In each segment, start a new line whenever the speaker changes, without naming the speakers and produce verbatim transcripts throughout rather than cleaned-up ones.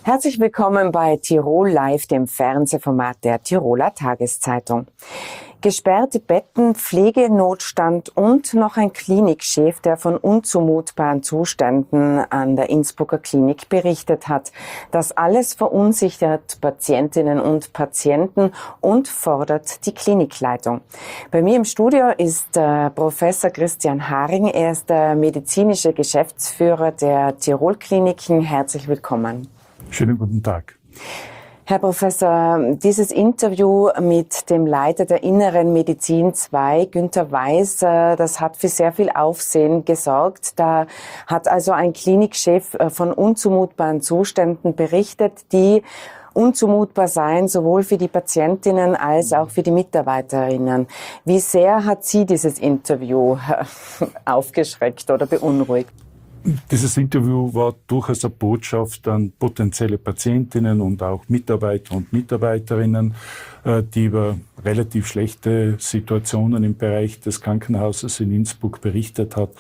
Herzlich willkommen bei Tirol Live, dem Fernsehformat der Tiroler Tageszeitung. Gesperrte Betten, Pflegenotstand und noch ein Klinikchef, der von unzumutbaren Zuständen an der Innsbrucker Klinik berichtet hat. Das alles verunsichert Patientinnen und Patienten und fordert die Klinikleitung. Bei mir im Studio ist äh, Professor Christian Haring. Er ist der medizinische Geschäftsführer der Tirol Kliniken. Herzlich willkommen.
Schönen guten Tag.
Herr Professor, dieses Interview mit dem Leiter der Inneren Medizin zwei, Günther Weiß, das hat für sehr viel Aufsehen gesorgt. Da hat also ein Klinikchef von unzumutbaren Zuständen berichtet, die unzumutbar seien, sowohl für die Patientinnen als auch für die Mitarbeiterinnen. Wie sehr hat Sie dieses Interview aufgeschreckt oder beunruhigt?
Dieses Interview war durchaus eine Botschaft an potenzielle Patientinnen und auch Mitarbeiter und Mitarbeiterinnen, die über relativ schlechte Situationen im Bereich des Krankenhauses in Innsbruck berichtet hat.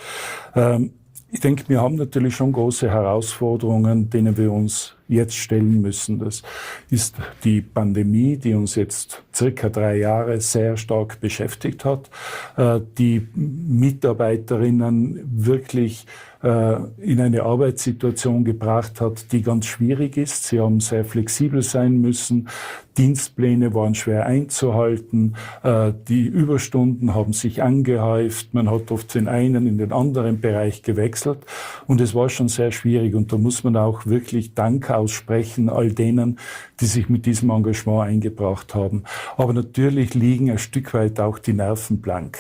Ich denke, wir haben natürlich schon große Herausforderungen, denen wir uns jetzt stellen müssen. Das ist die Pandemie, die uns jetzt circa drei Jahre sehr stark beschäftigt hat, die Mitarbeiterinnen wirklich in eine Arbeitssituation gebracht hat, die ganz schwierig ist. Sie haben sehr flexibel sein müssen. Dienstpläne waren schwer einzuhalten. Die Überstunden haben sich angehäuft. Man hat oft den einen in den anderen Bereich gewechselt. Und es war schon sehr schwierig. Und da muss man auch wirklich Dank aussprechen all denen, die sich mit diesem Engagement eingebracht haben. Aber natürlich liegen ein Stück weit auch die Nerven blank.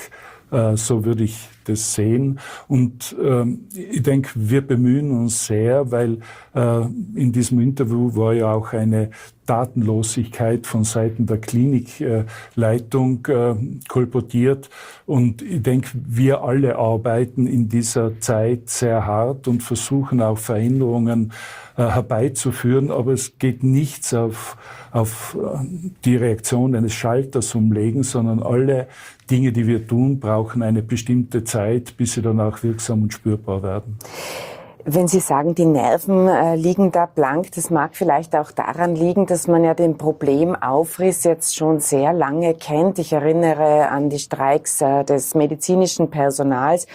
So würde ich das sehen. Und ähm, ich denke, wir bemühen uns sehr, weil äh, in diesem Interview war ja auch eine Tatenlosigkeit von Seiten der Klinikleitung äh, kolportiert. Und ich denke, wir alle arbeiten in dieser Zeit sehr hart und versuchen auch Veränderungen äh, herbeizuführen. Aber es geht nichts auf, auf die Reaktion eines Schalters umlegen, sondern alle Dinge, die wir tun, brauchen eine bestimmte Zeit, bis sie dann auch wirksam und spürbar werden.
Wenn Sie sagen, die Nerven äh, liegen da blank, das mag vielleicht auch daran liegen, dass man ja den Problemaufriss jetzt schon sehr lange kennt. Ich erinnere an die Streiks äh, des medizinischen Personals,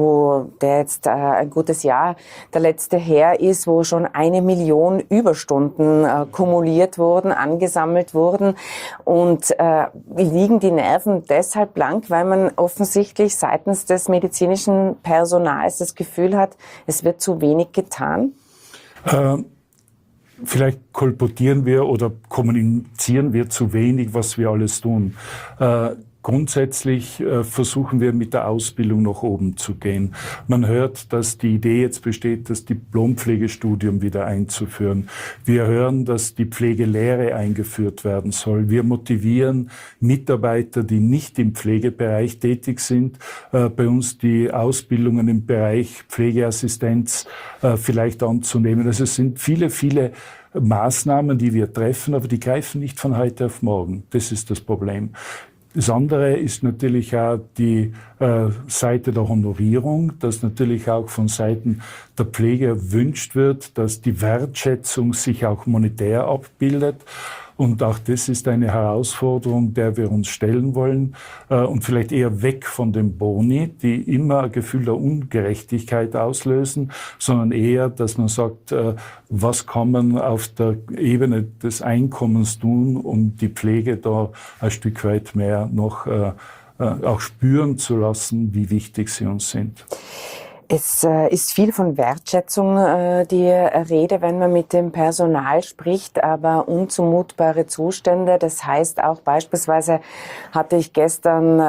wo der jetzt äh, ein gutes Jahr der letzte her ist, wo schon eine Million Überstunden äh, kumuliert wurden, angesammelt wurden. Und äh, liegen die Nerven deshalb blank, weil man offensichtlich seitens des medizinischen Personals das Gefühl hat, es wird zu wenig getan?
Äh, vielleicht kolportieren wir oder kommunizieren wir zu wenig, was wir alles tun. Äh, Grundsätzlich äh, versuchen wir mit der Ausbildung nach oben zu gehen. Man hört, dass die Idee jetzt besteht, das Diplompflegestudium wieder einzuführen. Wir hören, dass die Pflegelehre eingeführt werden soll. Wir motivieren Mitarbeiter, die nicht im Pflegebereich tätig sind, äh, bei uns die Ausbildungen im Bereich Pflegeassistenz äh, vielleicht anzunehmen. Also es sind viele, viele Maßnahmen, die wir treffen, aber die greifen nicht von heute auf morgen. Das ist das Problem. Das andere ist natürlich auch die äh, Seite der Honorierung, dass natürlich auch von Seiten der Pflege erwünscht wird, dass die Wertschätzung sich auch monetär abbildet. Und auch das ist eine Herausforderung, der wir uns stellen wollen äh, und vielleicht eher weg von den Boni, die immer ein Gefühl der Ungerechtigkeit auslösen, sondern eher, dass man sagt, äh, was kann man auf der Ebene des Einkommens tun, um die Pflege da ein Stück weit mehr noch äh, äh, auch spüren zu lassen, wie wichtig sie uns sind.
Es äh, ist viel von Wertschätzung äh, die Rede, wenn man mit dem Personal spricht, aber unzumutbare Zustände. Das heißt auch beispielsweise hatte ich gestern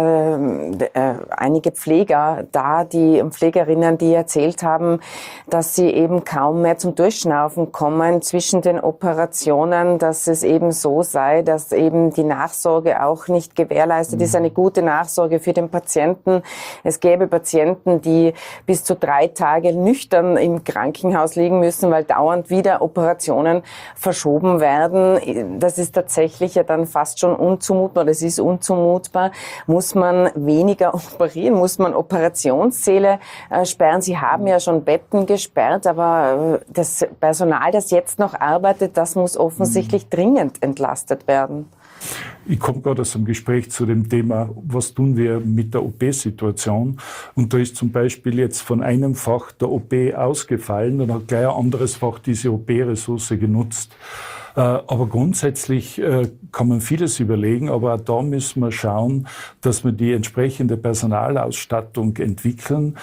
äh, äh, einige Pfleger da, die Pflegerinnen, die erzählt haben, dass sie eben kaum mehr zum Durchschnaufen kommen zwischen den Operationen, dass es eben so sei, dass eben die Nachsorge auch nicht gewährleistet ist, eine gute Nachsorge für den Patienten. Es gäbe Patienten, die bis zu drei Tage nüchtern im Krankenhaus liegen müssen, weil dauernd wieder Operationen verschoben werden. Das ist tatsächlich ja dann fast schon unzumutbar, das ist unzumutbar. Muss man weniger operieren? Muss man Operationssäle äh, sperren? Sie haben ja schon Betten gesperrt, aber äh, das Personal, das jetzt noch arbeitet, das muss offensichtlich dringend entlastet werden.
Ich komme gerade aus einem Gespräch zu dem Thema, was tun wir mit der O P-Situation? Und da ist zum Beispiel jetzt von einem Fach der O P ausgefallen und hat gleich ein anderes Fach diese O P-Ressource genutzt. Aber grundsätzlich kann man vieles überlegen, aber auch da müssen wir schauen, dass wir die entsprechende Personalausstattung entwickeln.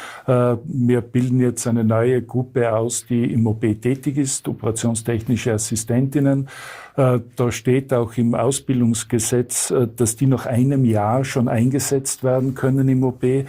Wir bilden jetzt eine neue Gruppe aus, die im O P tätig ist, operationstechnische Assistentinnen. Da steht auch im Ausbildungsgesetz, dass die nach einem Jahr schon eingesetzt werden können im O P.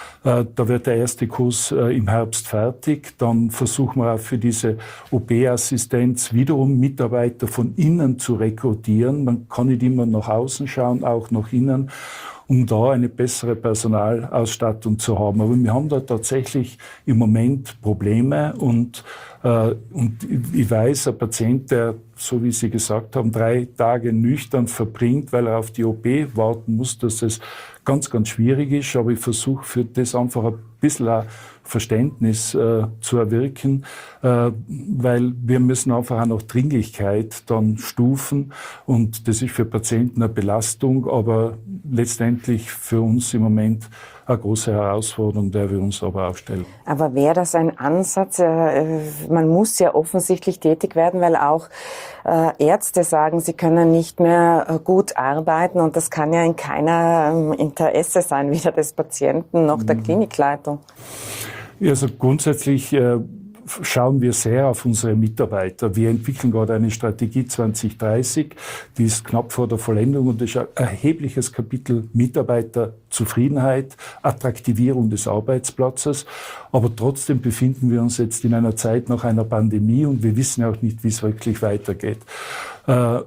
Da wird der erste Kurs im Herbst fertig. Dann versuchen wir auch für diese O P-Assistenz wiederum Mitarbeiter von innen zu rekrutieren. Man kann nicht immer nach außen schauen, auch nach innen, um da eine bessere Personalausstattung zu haben. Aber wir haben da tatsächlich im Moment Probleme und, äh, und ich weiß, ein Patient, der, so wie Sie gesagt haben, drei Tage nüchtern verbringt, weil er auf die O P warten muss, dass das ganz, ganz schwierig ist. Aber ich versuche für das einfach ein bisschen auch Verständnis äh, zu erwirken, äh, weil wir müssen einfach auch noch Dringlichkeit dann stufen und das ist für Patienten eine Belastung, aber letztendlich für uns im Moment eine große Herausforderung, der wir uns aber auch stellen.
Aber wäre das ein Ansatz? Äh, man muss ja offensichtlich tätig werden, weil auch äh, Ärzte sagen, sie können nicht mehr äh, gut arbeiten und das kann ja in keiner äh, Interesse sein, weder des Patienten noch der Klinikleitung.
Also grundsätzlich äh, schauen wir sehr auf unsere Mitarbeiter. Wir entwickeln gerade eine Strategie zwanzig dreißig, die ist knapp vor der Vollendung und das ist ein erhebliches Kapitel Mitarbeiterzufriedenheit, Attraktivierung des Arbeitsplatzes. Aber trotzdem befinden wir uns jetzt in einer Zeit nach einer Pandemie und wir wissen auch nicht, wie es wirklich weitergeht. Äh,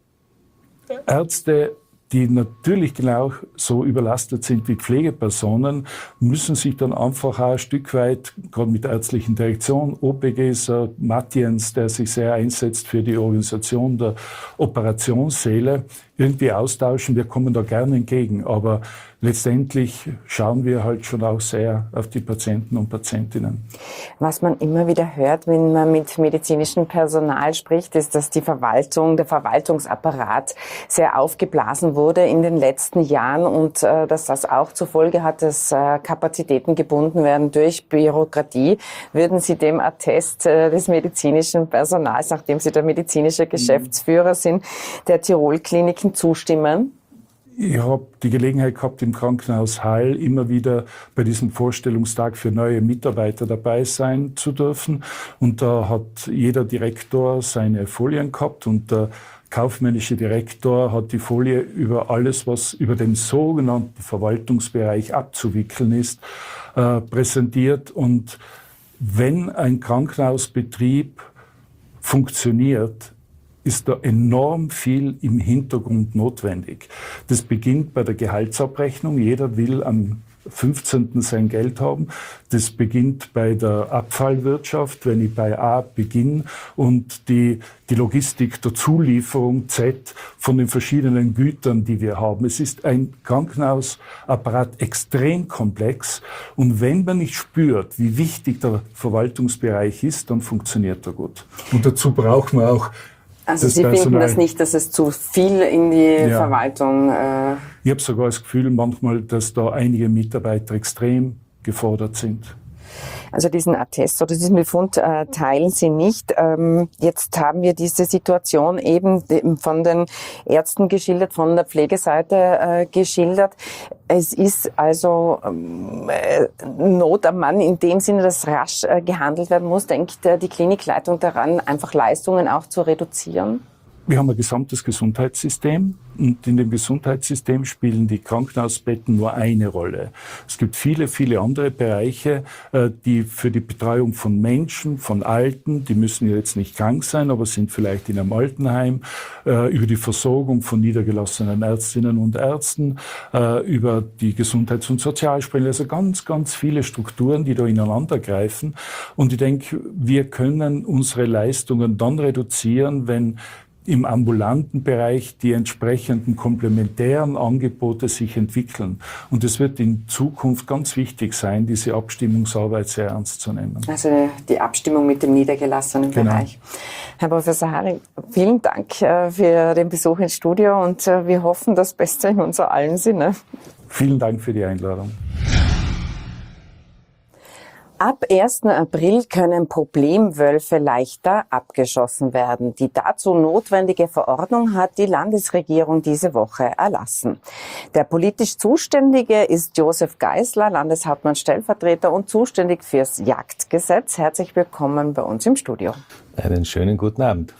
Ärzte, die natürlich genau so überlastet sind wie Pflegepersonen, müssen sich dann einfach auch ein Stück weit, gerade mit der ärztlichen Direktion, O P Gs, äh, Matthias, der sich sehr einsetzt für die Organisation der Operationssäle, irgendwie austauschen. Wir kommen da gerne entgegen, aber letztendlich schauen wir halt schon auch sehr auf die Patienten und Patientinnen.
Was man immer wieder hört, wenn man mit medizinischem Personal spricht, ist, dass die Verwaltung, der Verwaltungsapparat sehr aufgeblasen wurde in den letzten Jahren und äh, dass das auch zur Folge hat, dass äh, Kapazitäten gebunden werden durch Bürokratie. Würden Sie dem Attest äh, des medizinischen Personals, nachdem Sie der medizinische Geschäftsführer sind, der Tirol-Kliniken zustimmen?
Ich habe die Gelegenheit gehabt, im Krankenhaus Heil immer wieder bei diesem Vorstellungstag für neue Mitarbeiter dabei sein zu dürfen. Und da hat jeder Direktor seine Folien gehabt und der kaufmännische Direktor hat die Folie über alles, was über den sogenannten Verwaltungsbereich abzuwickeln ist, äh, präsentiert. Und wenn ein Krankenhausbetrieb funktioniert, ist da enorm viel im Hintergrund notwendig. Das beginnt bei der Gehaltsabrechnung. Jeder will am fünfzehnten sein Geld haben. Das beginnt bei der Abfallwirtschaft, wenn ich bei A beginne und die, die Logistik der Zulieferung Z von den verschiedenen Gütern, die wir haben. Es ist ein Krankenhausapparat extrem komplex und wenn man nicht spürt, wie wichtig der Verwaltungsbereich ist, dann funktioniert er gut. Und dazu brauchen wir auch
Also Sie Personal. Finden das nicht, dass es zu viel in die ja. Verwaltung... Äh
ich habe sogar das Gefühl manchmal, dass da einige Mitarbeiter extrem gefordert sind.
Also diesen Attest oder diesen Befund äh, teilen Sie nicht. Ähm, jetzt haben wir diese Situation eben von den Ärzten geschildert, von der Pflegeseite äh, geschildert. Es ist also ähm, äh, Not am Mann in dem Sinne, dass rasch äh, gehandelt werden muss. Denkt äh, die Klinikleitung daran, einfach Leistungen auch zu reduzieren?
Wir haben ein gesamtes Gesundheitssystem und in dem Gesundheitssystem spielen die Krankenhausbetten nur eine Rolle. Es gibt viele, viele andere Bereiche, die für die Betreuung von Menschen, von Alten, die müssen jetzt nicht krank sein, aber sind vielleicht in einem Altenheim, über die Versorgung von niedergelassenen Ärztinnen und Ärzten, über die Gesundheits- und Sozialspende, also ganz, ganz viele Strukturen, die da ineinander greifen. Und ich denke, wir können unsere Leistungen dann reduzieren, wenn im ambulanten Bereich die entsprechenden komplementären Angebote sich entwickeln. Und es wird in Zukunft ganz wichtig sein, diese Abstimmungsarbeit sehr ernst zu nehmen.
Also die Abstimmung mit dem niedergelassenen
Genau.
Bereich. Herr Professor Haring, vielen Dank für den Besuch ins Studio und wir hoffen das Beste in unser allen Sinne.
Vielen Dank für die Einladung.
Ab ersten April können Problemwölfe leichter abgeschossen werden. Die dazu notwendige Verordnung hat die Landesregierung diese Woche erlassen. Der politisch Zuständige ist Josef Geisler, Landeshauptmann Stellvertreter und zuständig fürs Jagdgesetz. Herzlich willkommen bei uns im Studio.
Einen schönen guten Abend.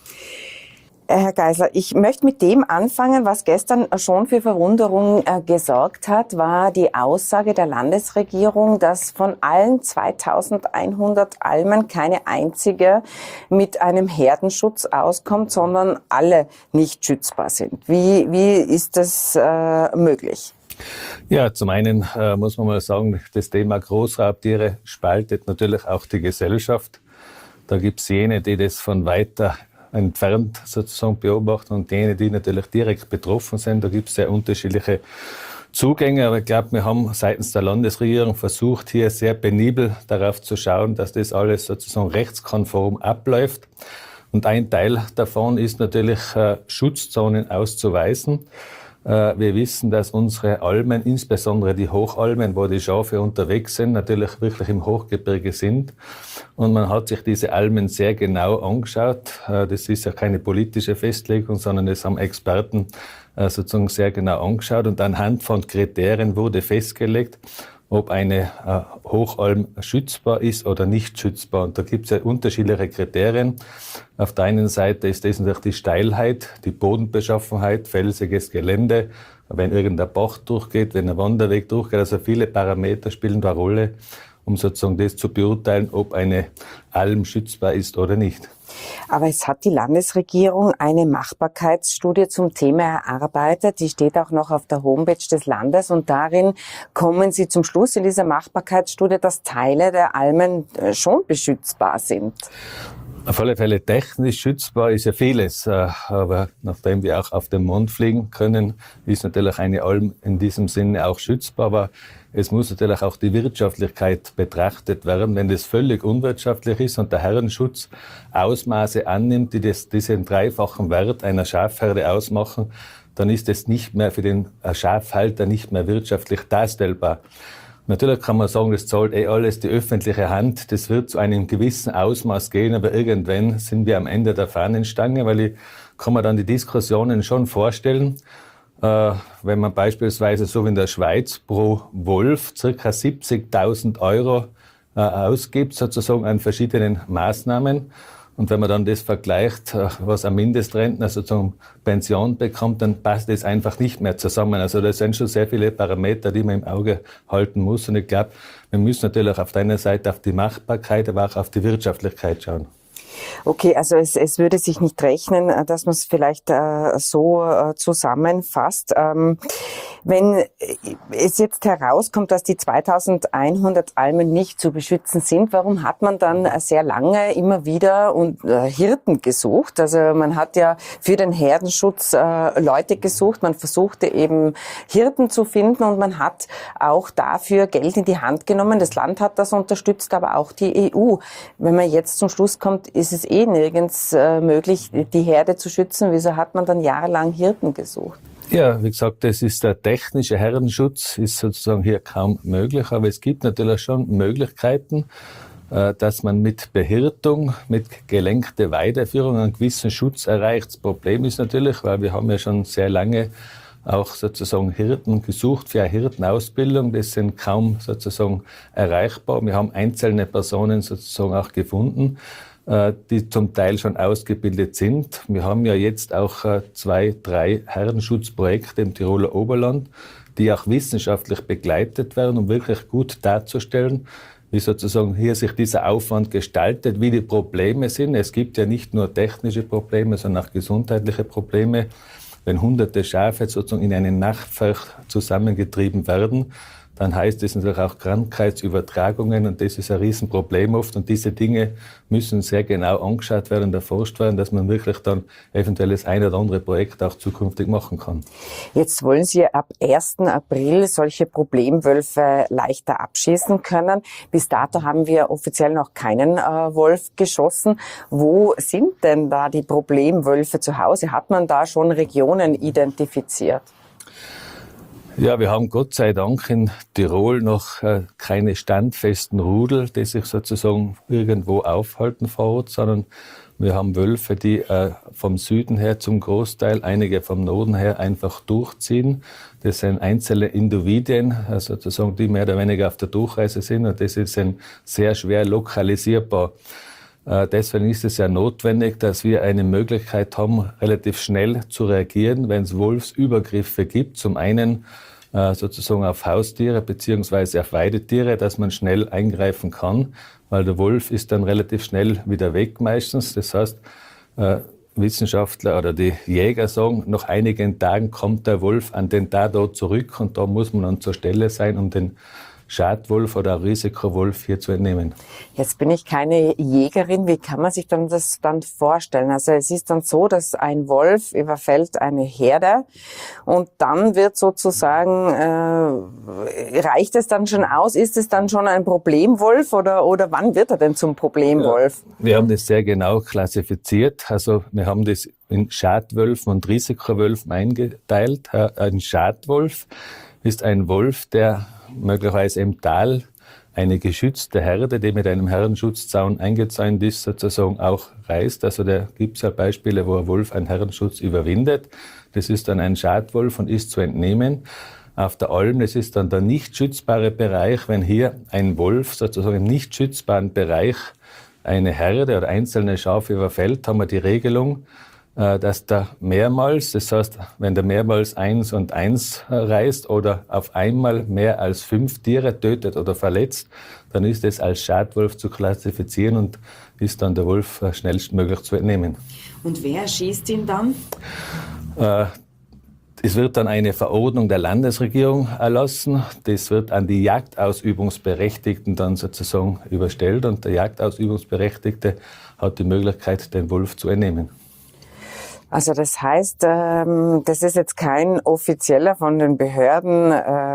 Herr Geisler, ich möchte mit dem anfangen, was gestern schon für Verwunderung äh, gesorgt hat, war die Aussage der Landesregierung, dass von allen zweitausendeinhundert Almen keine einzige mit einem Herdenschutz auskommt, sondern alle nicht schützbar sind. Wie, wie ist das äh, möglich?
Ja, zum einen äh, muss man mal sagen, das Thema Großraubtiere spaltet natürlich auch die Gesellschaft. Da gibt es jene, die das von weiter entfernt sozusagen beobachten und jene, die natürlich direkt betroffen sind. Da gibt es sehr unterschiedliche Zugänge, aber ich glaube, wir haben seitens der Landesregierung versucht, hier sehr penibel darauf zu schauen, dass das alles sozusagen rechtskonform abläuft. Und ein Teil davon ist natürlich, äh, Schutzzonen auszuweisen. Äh, wir wissen, dass unsere Almen, insbesondere die Hochalmen, wo die Schafe unterwegs sind, natürlich wirklich im Hochgebirge sind. Und man hat sich diese Almen sehr genau angeschaut. Äh, das ist ja keine politische Festlegung, sondern das haben Experten äh, sozusagen sehr genau angeschaut. Und anhand von Kriterien wurde festgelegt, ob eine äh, Hochalm schützbar ist oder nicht schützbar. Und da gibt es ja unterschiedliche Kriterien. Auf der einen Seite ist das natürlich die Steilheit, die Bodenbeschaffenheit, felsiges Gelände, wenn irgendein Bach durchgeht, wenn ein Wanderweg durchgeht. Also viele Parameter spielen da eine Rolle, um sozusagen das zu beurteilen, ob eine Alm schützbar ist oder nicht.
Aber es hat die Landesregierung eine Machbarkeitsstudie zum Thema erarbeitet. Die steht auch noch auf der Homepage des Landes und darin kommen Sie zum Schluss in dieser Machbarkeitsstudie, dass Teile der Almen schon beschützbar sind.
Auf alle Fälle technisch schützbar ist ja vieles, aber nachdem wir auch auf den Mond fliegen können, ist natürlich eine Alm in diesem Sinne auch schützbar, aber es muss natürlich auch die Wirtschaftlichkeit betrachtet werden. Wenn das völlig unwirtschaftlich ist und der Herdenschutz Ausmaße annimmt, die das, diesen dreifachen Wert einer Schafherde ausmachen, dann ist es nicht mehr für den Schafhalter nicht mehr wirtschaftlich darstellbar. Natürlich kann man sagen, das zahlt eh alles die öffentliche Hand. Das wird zu einem gewissen Ausmaß gehen, aber irgendwann sind wir am Ende der Fahnenstange, weil ich kann mir dann die Diskussionen schon vorstellen, äh, wenn man beispielsweise so wie in der Schweiz pro Wolf circa siebzigtausend Euro äh, ausgibt, sozusagen an verschiedenen Maßnahmen. Und wenn man dann das vergleicht, was ein Mindestrentner sozusagen Pension bekommt, dann passt das einfach nicht mehr zusammen. Also das sind schon sehr viele Parameter, die man im Auge halten muss. Und ich glaube, wir müssen natürlich auf der einen Seite auf die Machbarkeit, aber auch auf die Wirtschaftlichkeit schauen.
Okay, also es, es würde sich nicht rechnen, dass man es vielleicht äh, so äh, zusammenfasst. Ähm, wenn es jetzt herauskommt, dass die zweitausendeinhundert Almen nicht zu beschützen sind, warum hat man dann sehr lange immer wieder und, äh, Hirten gesucht? Also man hat ja für den Herdenschutz äh, Leute gesucht, man versuchte eben Hirten zu finden und man hat auch dafür Geld in die Hand genommen. Das Land hat das unterstützt, aber auch die E U. Wenn man jetzt zum Schluss kommt, ist es eh nirgends äh, möglich, die Herde zu schützen. Wieso hat man dann jahrelang Hirten gesucht?
Ja, wie gesagt, das ist der technische Herdenschutz, ist sozusagen hier kaum möglich, aber es gibt natürlich schon Möglichkeiten, äh, dass man mit Behirtung, mit gelenkter Weideführung einen gewissen Schutz erreicht. Das Problem ist natürlich, weil wir haben ja schon sehr lange auch sozusagen Hirten gesucht für eine Hirtenausbildung. Das sind kaum sozusagen erreichbar. Wir haben einzelne Personen sozusagen auch gefunden. die zum Teil schon ausgebildet sind. Wir haben ja jetzt auch zwei, drei Herdenschutzprojekte im Tiroler Oberland, die auch wissenschaftlich begleitet werden, um wirklich gut darzustellen, wie sozusagen hier sich dieser Aufwand gestaltet, wie die Probleme sind. Es gibt ja nicht nur technische Probleme, sondern auch gesundheitliche Probleme. Wenn hunderte Schafe sozusagen in einen Nachtpferd zusammengetrieben werden, dann heißt das natürlich auch Krankheitsübertragungen und das ist ein Riesenproblem oft und diese Dinge müssen sehr genau angeschaut werden und erforscht werden, dass man wirklich dann eventuell das eine oder andere Projekt auch zukünftig machen kann.
Jetzt wollen Sie ab ersten April solche Problemwölfe leichter abschießen können. Bis dato haben wir offiziell noch keinen äh, Wolf geschossen. Wo sind denn da die Problemwölfe zu Hause? Hat man da schon Regionen identifiziert?
Ja, wir haben Gott sei Dank in Tirol noch äh, keine standfesten Rudel, die sich sozusagen irgendwo aufhalten vor Ort, sondern wir haben Wölfe, die äh, vom Süden her zum Großteil, einige vom Norden her einfach durchziehen. Das sind einzelne Individuen, also sozusagen, die mehr oder weniger auf der Durchreise sind und das ist ein sehr schwer lokalisierbar. Äh, deswegen ist es ja notwendig, dass wir eine Möglichkeit haben, relativ schnell zu reagieren, wenn es Wolfsübergriffe gibt. Zum einen äh, sozusagen auf Haustiere beziehungsweise auf Weidetiere, dass man schnell eingreifen kann, weil der Wolf ist dann relativ schnell wieder weg meistens. Das heißt, äh, Wissenschaftler oder die Jäger sagen, nach einigen Tagen kommt der Wolf an den Tatort zurück und da muss man dann zur Stelle sein, um den Schadwolf oder Risikowolf hier zu entnehmen.
Jetzt bin ich keine Jägerin. Wie kann man sich dann das dann vorstellen? Also es ist dann so, dass ein Wolf überfällt eine Herde und dann wird sozusagen, äh, reicht es dann schon aus? Ist es dann schon ein Problemwolf oder, oder wann wird er denn zum Problemwolf?
Ja, wir haben das sehr genau klassifiziert. Also wir haben das in Schadwölfen und Risikowölfen eingeteilt. Ein Schadwolf ist ein Wolf, der möglicherweise im Tal eine geschützte Herde, die mit einem Herdenschutzzaun eingezäunt ist, sozusagen auch reißt. Also da gibt es ja Beispiele, wo ein Wolf einen Herdenschutz überwindet. Das ist dann ein Schadwolf und ist zu entnehmen. Auf der Alm, das ist dann der nicht schützbare Bereich. Wenn hier ein Wolf sozusagen im nicht schützbaren Bereich eine Herde oder einzelne Schafe überfällt, haben wir die Regelung, dass der mehrmals, das heißt, wenn der mehrmals eins und eins reißt oder auf einmal mehr als fünf Tiere tötet oder verletzt, dann ist es als Schadwolf zu klassifizieren und ist dann der Wolf schnellstmöglich zu entnehmen.
Und wer schießt ihn dann?
Äh, es wird dann eine Verordnung der Landesregierung erlassen. Das wird an die Jagdausübungsberechtigten dann sozusagen überstellt und der Jagdausübungsberechtigte hat die Möglichkeit, den Wolf zu entnehmen.
Also das heißt, das ist jetzt kein offizieller von den Behörden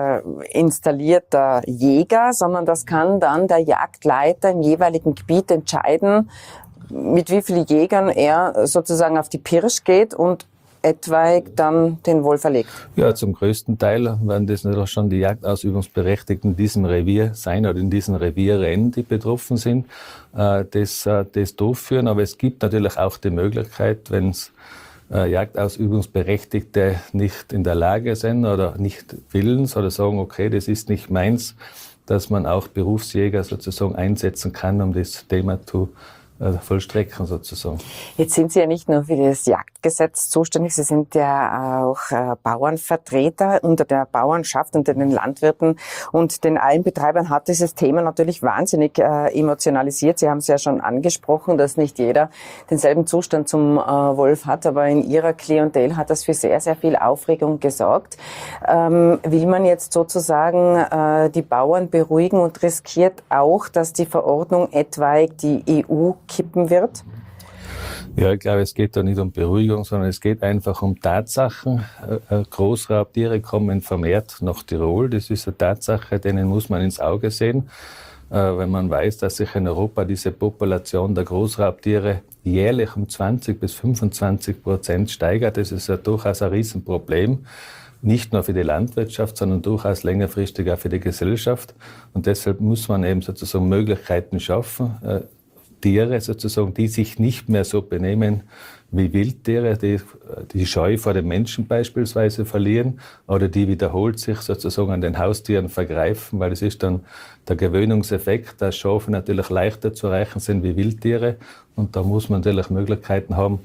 installierter Jäger, sondern das kann dann der Jagdleiter im jeweiligen Gebiet entscheiden, mit wie vielen Jägern er sozusagen auf die Pirsch geht und etwaig dann den Wolf erlegt. Ja,
zum größten Teil werden das natürlich schon die Jagdausübungsberechtigten in diesem Revier sein oder in diesen Revierrennen, die betroffen sind, das, das durchführen. Aber es gibt natürlich auch die Möglichkeit, wenn es Äh, Jagdausübungsberechtigte nicht in der Lage sind oder nicht willens oder sagen, okay, das ist nicht meins, dass man auch Berufsjäger sozusagen einsetzen kann, um das Thema zu äh, vollstrecken sozusagen.
Jetzt sind Sie ja nicht nur für das Jagdgesetz zuständig, Sie sind ja auch äh, Bauernvertreter unter der Bauernschaft, unter den Landwirten und den Almbetreibern hat dieses Thema natürlich wahnsinnig äh, emotionalisiert. Sie haben es ja schon angesprochen, dass nicht jeder denselben Zustand zum äh, Wolf hat, aber in Ihrer Klientel hat das für sehr, sehr viel Aufregung gesorgt. Ähm, will man jetzt sozusagen äh, die Bauern beruhigen und riskiert auch, dass die Verordnung etwaig die E U kippen wird?
Ja, ich glaube, es geht da nicht um Beruhigung, sondern es geht einfach um Tatsachen. Großraubtiere kommen vermehrt nach Tirol. Das ist eine Tatsache, denen muss man ins Auge sehen. Wenn man weiß, dass sich in Europa diese Population der Großraubtiere jährlich um zwanzig bis fünfundzwanzig Prozent steigert, das ist ja durchaus ein Riesenproblem. Nicht nur für die Landwirtschaft, sondern durchaus längerfristig auch für die Gesellschaft. Und deshalb muss man eben sozusagen Möglichkeiten schaffen, Tiere sozusagen, die sich nicht mehr so benehmen, wie Wildtiere, die die Scheu vor den Menschen beispielsweise verlieren oder die wiederholt sich sozusagen an den Haustieren vergreifen, weil es ist dann der Gewöhnungseffekt, dass Schafe natürlich leichter zu erreichen sind wie Wildtiere und da muss man natürlich Möglichkeiten haben,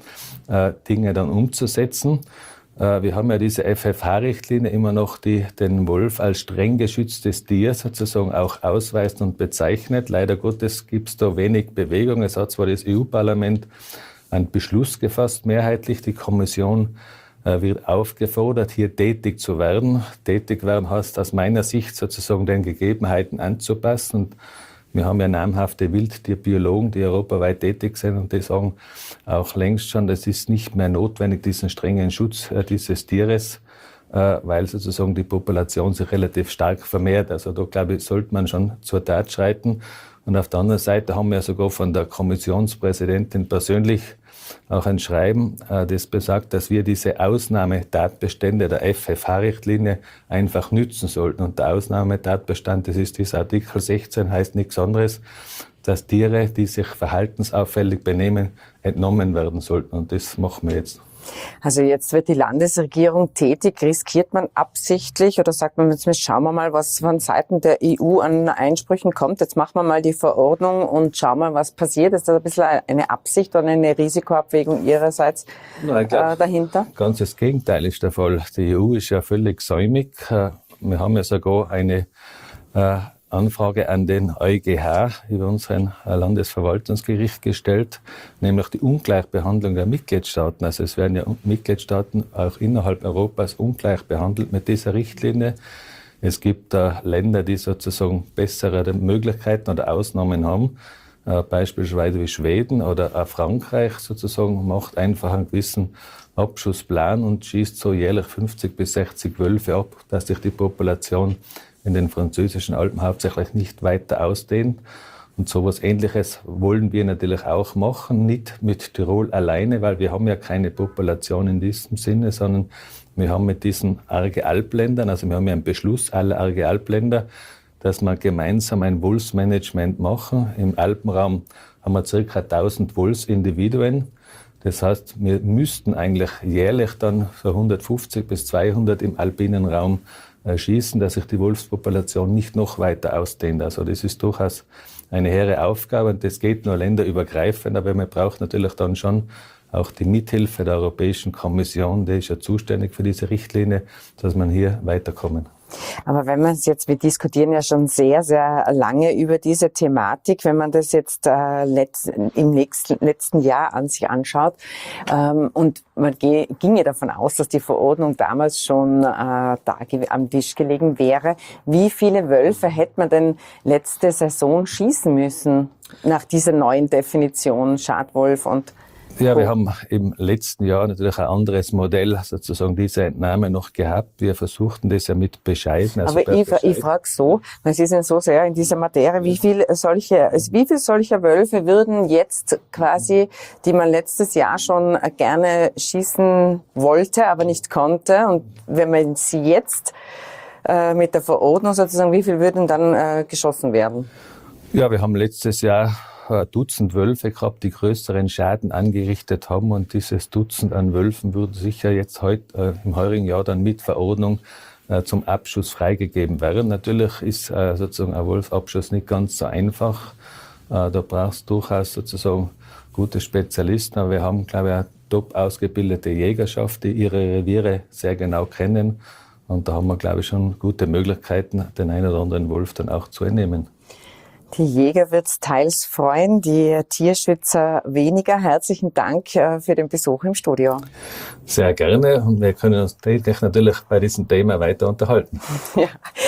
Dinge dann umzusetzen. Wir haben ja diese F F H-Richtlinie immer noch, die den Wolf als streng geschütztes Tier sozusagen auch ausweist und bezeichnet. Leider Gottes gibt es da wenig Bewegung. Es hat zwar das E U-Parlament einen Beschluss gefasst, mehrheitlich. Die Kommission äh, wird aufgefordert, hier tätig zu werden. Tätig werden heißt aus meiner Sicht sozusagen den Gegebenheiten anzupassen. Und wir haben ja namhafte Wildtierbiologen, die europaweit tätig sind und die sagen auch längst schon, es ist nicht mehr notwendig, diesen strengen Schutz äh, dieses Tieres, äh, weil sozusagen die Population sich relativ stark vermehrt. Also da, glaube ich, sollte man schon zur Tat schreiten. Und auf der anderen Seite haben wir sogar von der Kommissionspräsidentin persönlich auch ein Schreiben, das besagt, dass wir diese Ausnahmetatbestände der F F H-Richtlinie einfach nützen sollten. Und der Ausnahmetatbestand, das ist dieser Artikel sechzehn, heißt nichts anderes, dass Tiere, die sich verhaltensauffällig benehmen, entnommen werden sollten. Und das machen wir jetzt.
Also jetzt wird die Landesregierung tätig. Riskiert man absichtlich oder sagt man, jetzt schauen wir mal, was von Seiten der E U an Einsprüchen kommt. Jetzt machen wir mal die Verordnung und schauen mal, was passiert. Ist das ein bisschen eine Absicht oder eine Risikoabwägung Ihrerseits
Nein, ich glaub,
äh, dahinter?
Ganz das Gegenteil ist der Fall. Die E U ist ja völlig säumig. Wir haben ja sogar eine äh, Anfrage an den EuGH über unseren Landesverwaltungsgericht gestellt, nämlich die Ungleichbehandlung der Mitgliedstaaten. Also es werden ja Mitgliedstaaten auch innerhalb Europas ungleich behandelt mit dieser Richtlinie. Es gibt äh, Länder, die sozusagen bessere Möglichkeiten oder Ausnahmen haben, äh, beispielsweise wie Schweden oder auch Frankreich sozusagen macht einfach einen gewissen Abschussplan und schießt so jährlich fünfzig bis sechzig Wölfe ab, dass sich die Population in den französischen Alpen hauptsächlich nicht weiter ausdehnt. Und sowas Ähnliches wollen wir natürlich auch machen, nicht mit Tirol alleine, weil wir haben ja keine Population in diesem Sinne, sondern wir haben mit diesen Arge Alpländern, also wir haben ja einen Beschluss aller Arge Alpländer, dass wir gemeinsam ein Wolfsmanagement machen. Im Alpenraum haben wir circa tausend Wolfsindividuen. Das heißt, wir müssten eigentlich jährlich dann so hundertfünfzig bis zweihundert im alpinen Raum schießen, dass sich die Wolfspopulation nicht noch weiter ausdehnt. Also das ist durchaus eine hehre Aufgabe und das geht nur länderübergreifend, aber man braucht natürlich dann schon auch die Mithilfe der Europäischen Kommission, die ist ja zuständig für diese Richtlinie, dass man hier weiterkommen.
Aber wenn man es jetzt, wir diskutieren ja schon sehr, sehr lange über diese Thematik, wenn man das jetzt äh, letzt, im nächsten, letzten Jahr an sich anschaut ähm, und man ge, ginge davon aus, dass die Verordnung damals schon äh, da am Tisch gelegen wäre, wie viele Wölfe hätte man denn letzte Saison schießen müssen nach dieser neuen Definition Schadwolf und
Ja, wir haben im letzten Jahr natürlich ein anderes Modell, sozusagen diese Entnahme noch gehabt. Wir versuchten das ja mit bescheiden. Also
Aber ich,
bescheiden.
ich frage so, weil Sie sind so sehr in dieser Materie, wie viel solche, wie viel solcher Wölfe würden jetzt quasi, die man letztes Jahr schon gerne schießen wollte, aber nicht konnte, und wenn man sie jetzt äh, mit der Verordnung sozusagen, wie viel würden dann äh, geschossen werden?
Ja, wir haben letztes Jahr ein Dutzend Wölfe gehabt, die größeren Schaden angerichtet haben, und dieses Dutzend an Wölfen würde sicher jetzt heute äh, im heurigen Jahr dann mit Verordnung äh, zum Abschuss freigegeben werden. Natürlich ist äh, sozusagen ein Wolfabschuss nicht ganz so einfach. Äh, da brauchst du durchaus sozusagen gute Spezialisten, aber wir haben, glaube ich, eine top ausgebildete Jägerschaft, die ihre Reviere sehr genau kennen, und da haben wir, glaube ich, schon gute Möglichkeiten, den einen oder anderen Wolf dann auch zu entnehmen.
Die Jäger wird es teils freuen, die Tierschützer weniger. Herzlichen Dank für den Besuch im Studio.
Sehr gerne, und wir können uns natürlich bei diesem Thema weiter unterhalten.
Ja,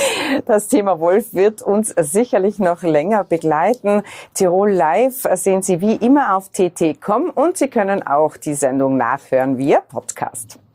das Thema Wolf wird uns sicherlich noch länger begleiten. Tirol Live sehen Sie wie immer auf T T Punkt com, und Sie können auch die Sendung nachhören via Podcast.